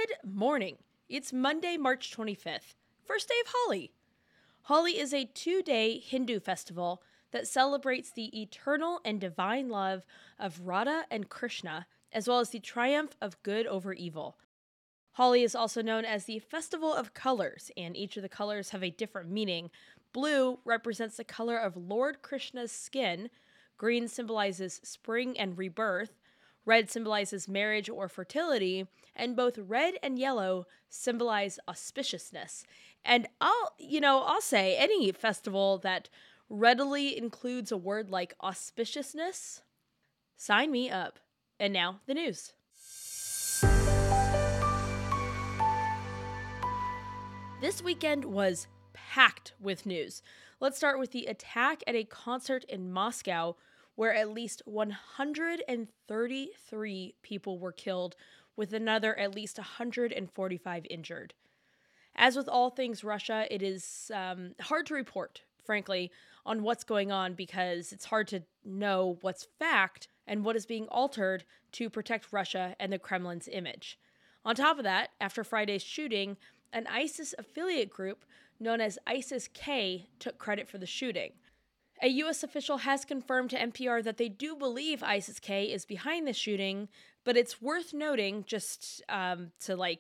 Good morning. It's Monday, March 25th, first day of Holi. Holi is a 2-day Hindu festival that celebrates the eternal and divine love of Radha and Krishna, as well as the triumph of good over evil. Holi is also known as the Festival of Colors, and each of the colors have a different meaning. Blue represents the color of Lord Krishna's skin, green symbolizes spring and rebirth, red symbolizes marriage or fertility, and both red and yellow symbolize auspiciousness. And I'll say any festival that readily includes a word like auspiciousness, sign me up. And now, the news. This weekend was packed with news. Let's start with the attack at a concert in Moscow, where at least 133 people were killed, with another at least 145 injured. As with all things Russia, it is hard to report, frankly, on what's going on because it's hard to know what's fact and what is being altered to protect Russia and the Kremlin's image. On top of that, after Friday's shooting, an ISIS affiliate group known as ISIS-K took credit for the shooting. A U.S. official has confirmed to NPR that they do believe ISIS-K is behind the shooting, but it's worth noting, just to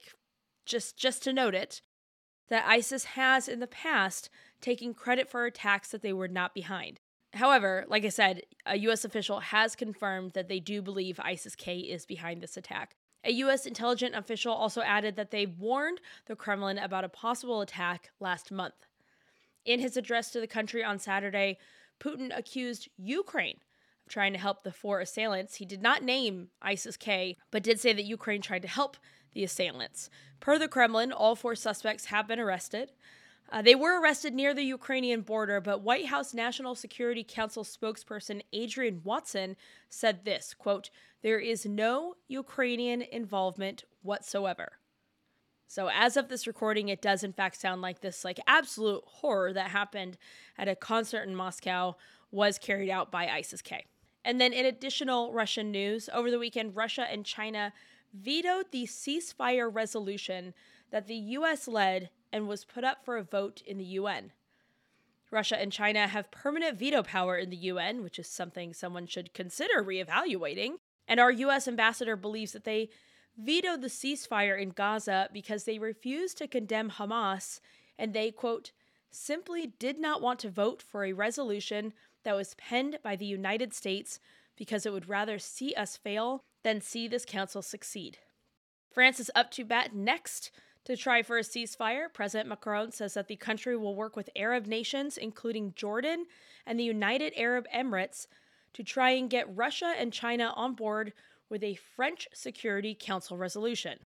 note it, that ISIS has in the past taken credit for attacks that they were not behind. However, like I said, a U.S. official has confirmed that they do believe ISIS-K is behind this attack. A U.S. intelligence official also added that they warned the Kremlin about a possible attack last month. In his address to the country on Saturday, Putin accused Ukraine of trying to help the four assailants. He did not name ISIS-K, but did say that Ukraine tried to help the assailants. Per the Kremlin, all four suspects have been arrested. They were arrested near the Ukrainian border, but White House National Security Council spokesperson Adrian Watson said this, quote, "There is no Ukrainian involvement whatsoever." So as of this recording, it does in fact sound like this absolute horror that happened at a concert in Moscow was carried out by ISIS-K. And then in additional Russian news, over the weekend, Russia and China vetoed the ceasefire resolution that the U.S. led and was put up for a vote in the UN. Russia and China have permanent veto power in the UN, which is something someone should consider reevaluating. And our U.S. ambassador believes that they vetoed the ceasefire in Gaza because they refused to condemn Hamas and they, quote, simply did not want to vote for a resolution that was penned by the United States because it would rather see us fail than see this council succeed. France is up to bat next to try for a ceasefire. President Macron says that the country will work with Arab nations, including Jordan and the United Arab Emirates, to try and get Russia and China on board with a French Security Council resolution.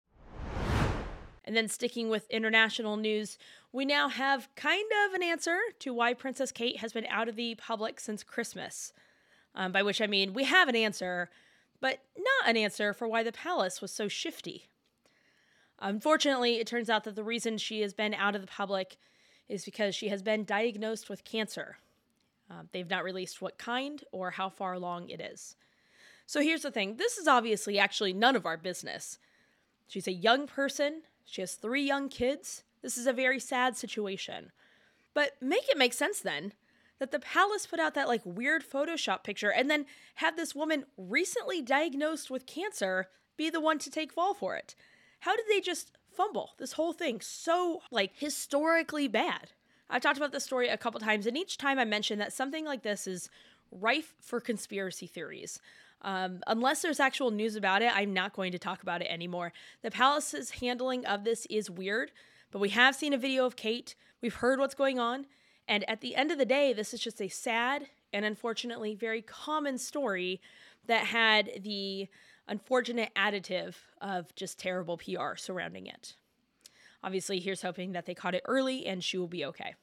And then sticking with international news, we now have kind of an answer to why Princess Kate has been out of the public since Christmas. By which I mean we have an answer, but not an answer for why the palace was so shifty. Unfortunately, it turns out that the reason she has been out of the public is because she has been diagnosed with cancer. They've not released what kind or how far along it is. So here's the thing. This is obviously actually none of our business. She's a young person. She has 3 young kids. This is a very sad situation. But make it make sense then that the palace put out that weird Photoshop picture and then have this woman recently diagnosed with cancer be the one to take fall for it. How did they just fumble this whole thing so historically bad? I've talked about this story a couple times, and each time I mention that something like this is rife for conspiracy theories. Unless there's actual news about it, I'm not going to talk about it anymore. The palace's handling of this is weird, but we have seen a video of Kate. We've heard what's going on. And at the end of the day, this is just a sad and unfortunately very common story that had the unfortunate additive of just terrible PR surrounding it. Obviously, here's hoping that they caught it early and she will be okay.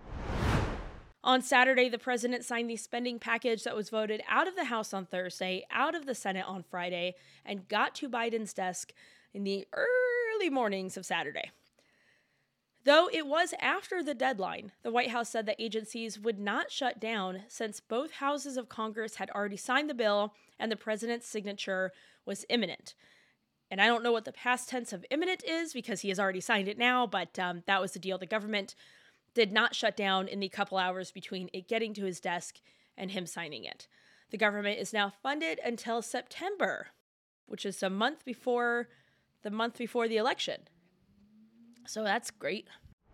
On Saturday, the president signed the spending package that was voted out of the House on Thursday, out of the Senate on Friday, and got to Biden's desk in the early mornings of Saturday. Though it was after the deadline, the White House said that agencies would not shut down since both houses of Congress had already signed the bill and the president's signature was imminent. And I don't know what the past tense of imminent is because he has already signed it now, but that was the deal. The government did not shut down in the couple hours between it getting to his desk and him signing it. The government is now funded until September, which is a month before the election. So that's great.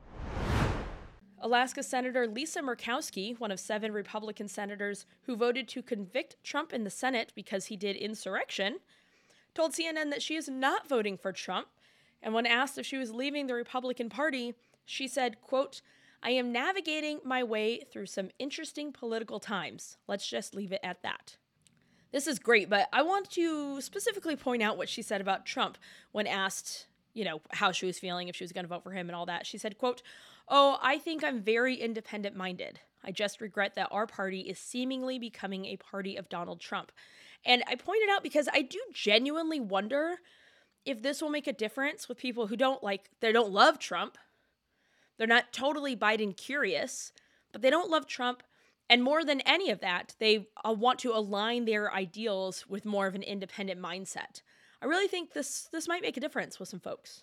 Alaska Senator Lisa Murkowski, one of 7 Republican senators who voted to convict Trump in the Senate because he did insurrection, told CNN that she is not voting for Trump. And when asked if she was leaving the Republican Party, she said, quote, "I am navigating my way through some interesting political times. Let's just leave it at that." This is great, but I want to specifically point out what she said about Trump when asked, how she was feeling, if she was going to vote for him and all that. She said, quote, "Oh, I think I'm very independent-minded. I just regret that our party is seemingly becoming a party of Donald Trump." And I pointed out because I do genuinely wonder if this will make a difference with people who don't love Trump. They're not totally Biden curious, but they don't love Trump. And more than any of that, they want to align their ideals with more of an independent mindset. I really think this might make a difference with some folks.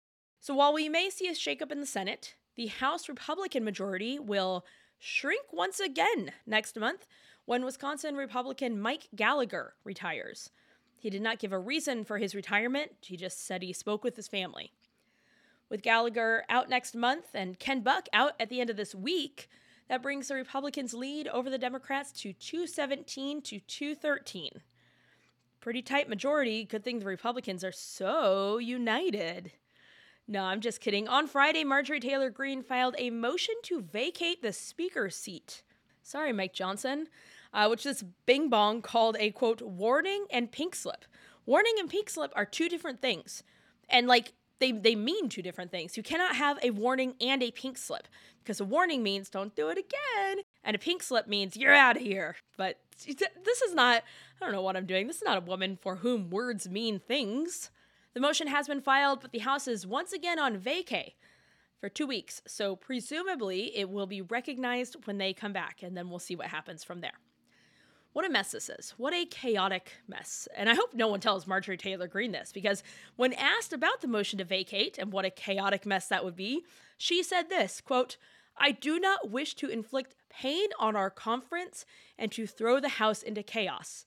So while we may see a shakeup in the Senate, the House Republican majority will shrink once again next month when Wisconsin Republican Mike Gallagher retires. He did not give a reason for his retirement. He just said he spoke with his family. With Gallagher out next month and Ken Buck out at the end of this week, that brings the Republicans' lead over the Democrats to 217 to 213. Pretty tight majority. Good thing the Republicans are so united. No, I'm just kidding. On Friday, Marjorie Taylor Greene filed a motion to vacate the speaker's seat. Sorry, Mike Johnson. Which this Bing Bong called a, quote, warning and pink slip. Warning and pink slip are 2 different things. And they mean 2 different things. You cannot have a warning and a pink slip, because a warning means don't do it again, and a pink slip means you're out of here. But this is not, I don't know what I'm doing. This is not a woman for whom words mean things. The motion has been filed, but the House is once again on vacay for 2 weeks. So presumably it will be recognized when they come back, and then we'll see what happens from there. What a mess this is. What a chaotic mess. And I hope no one tells Marjorie Taylor Greene this, because when asked about the motion to vacate and what a chaotic mess that would be, she said this, quote, "I do not wish to inflict pain on our conference and to throw the House into chaos."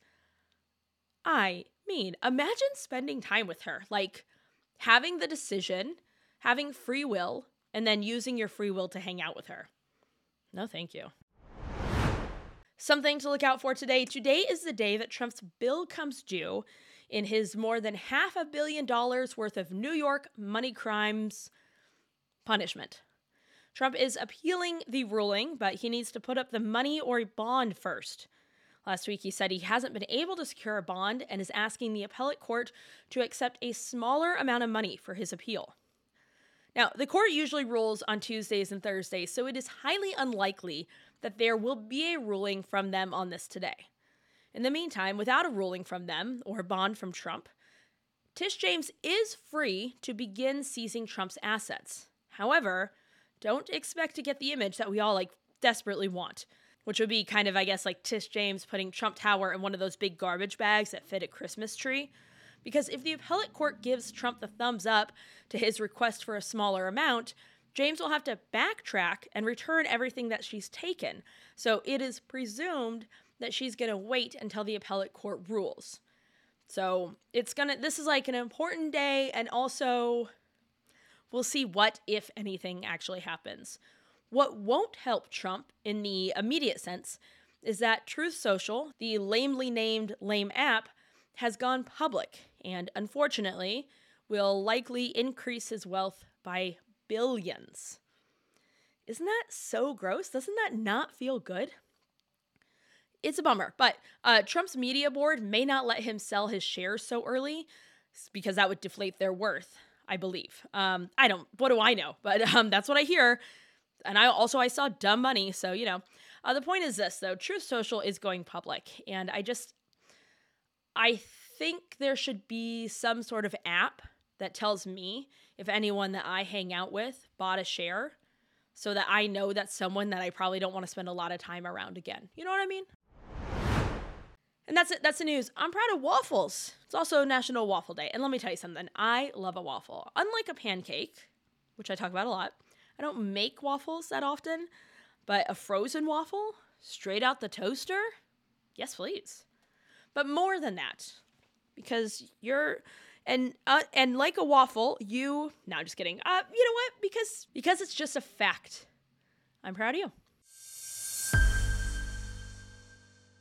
Imagine spending time with her, having the decision, having free will, and then using your free will to hang out with her. No, thank you. Something to look out for today. Today is the day that Trump's bill comes due in his more than $500 million worth of New York money crimes punishment. Trump is appealing the ruling, but he needs to put up the money or a bond first. Last week, he said he hasn't been able to secure a bond and is asking the appellate court to accept a smaller amount of money for his appeal. Now, the court usually rules on Tuesdays and Thursdays, so it is highly unlikely that there will be a ruling from them on this today. In the meantime, without a ruling from them or a bond from Trump, Tish James is free to begin seizing Trump's assets. However, don't expect to get the image that we all desperately want, which would be kind of, Tish James putting Trump Tower in one of those big garbage bags that fit a Christmas tree. Because if the appellate court gives Trump the thumbs up to his request for a smaller amount, James will have to backtrack and return everything that she's taken. So it is presumed that she's going to wait until the appellate court rules. So this is an important day, and also we'll see what, if anything, actually happens. What won't help Trump in the immediate sense is that Truth Social, the lamely named lame app, has gone public and, unfortunately, will likely increase his wealth by billions. Isn't that so gross? Doesn't that not feel good? It's a bummer, but Trump's media board may not let him sell his shares so early because that would deflate their worth, I believe. What do I know? But that's what I hear. And I saw dumb money, so, the point is this, though. Truth Social is going public, and I think there should be some sort of app that tells me if anyone that I hang out with bought a share, so that I know that's someone that I probably don't want to spend a lot of time around again. You know what I mean? And that's it. That's the news. I'm proud of waffles. It's also National Waffle Day. And let me tell you something. I love a waffle. Unlike a pancake, which I talk about a lot, I don't make waffles that often, but a frozen waffle straight out the toaster? Yes, please. But more than that, because you're and like a waffle, no, I'm just kidding. You know what? Because it's just a fact. I'm proud of you.